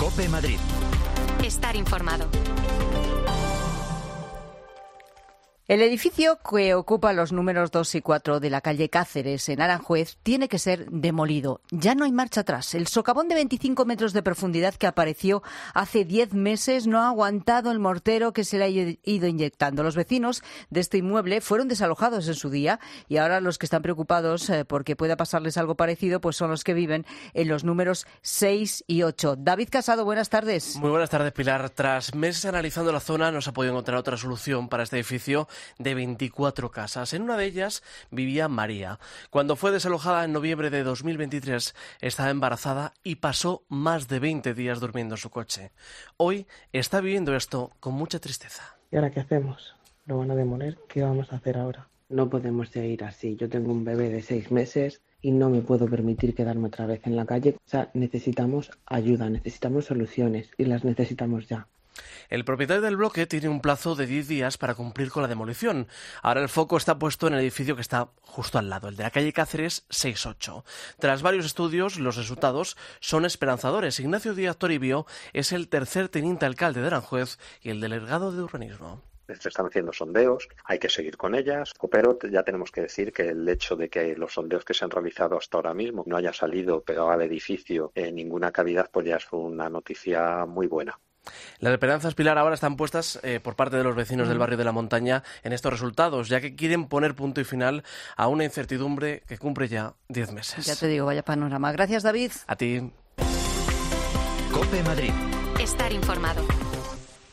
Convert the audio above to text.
COPE Madrid. Estar informado. El edificio que ocupa los números 2 y 4 de la calle Cáceres, en Aranjuez, tiene que ser demolido. Ya no hay marcha atrás. El socavón de 25 metros de profundidad que apareció hace 10 meses no ha aguantado el mortero que se le ha ido inyectando. Los vecinos de este inmueble fueron desalojados en su día y ahora los que están preocupados porque pueda pasarles algo parecido pues son los que viven en los números 6 y 8. David Casado, buenas tardes. Muy buenas tardes, Pilar. Tras meses analizando la zona, no se ha podido encontrar otra solución para este edificio de 24 casas. En una de ellas vivía María. Cuando fue desalojada en noviembre de 2023, estaba embarazada y pasó más de 20 días durmiendo en su coche. Hoy está viviendo esto con mucha tristeza. ¿Y ahora qué hacemos? ¿Lo van a demoler? ¿Qué vamos a hacer ahora? No podemos seguir así. Yo tengo un bebé de 6 meses y no me puedo permitir quedarme otra vez en la calle. O sea, necesitamos ayuda, necesitamos soluciones y las necesitamos ya. El propietario del bloque tiene un plazo de 10 días para cumplir con la demolición. Ahora el foco está puesto en el edificio que está justo al lado, el de la calle Cáceres 6-8. Tras varios estudios, los resultados son esperanzadores. Ignacio Díaz Toribio es el tercer teniente alcalde de Aranjuez y el delegado de urbanismo. Se están haciendo sondeos, hay que seguir con ellas, pero ya tenemos que decir que el hecho de que los sondeos que se han realizado hasta ahora mismo no haya salido pegado al edificio en ninguna cavidad, pues ya es una noticia muy buena. Las esperanzas, Pilar, ahora están puestas por parte de los vecinos del barrio de la Montaña en estos resultados, ya que quieren poner punto y final a una incertidumbre que cumple ya 10 meses. Ya te digo, vaya panorama. Gracias, David. A ti. COPE Madrid. Estar informado.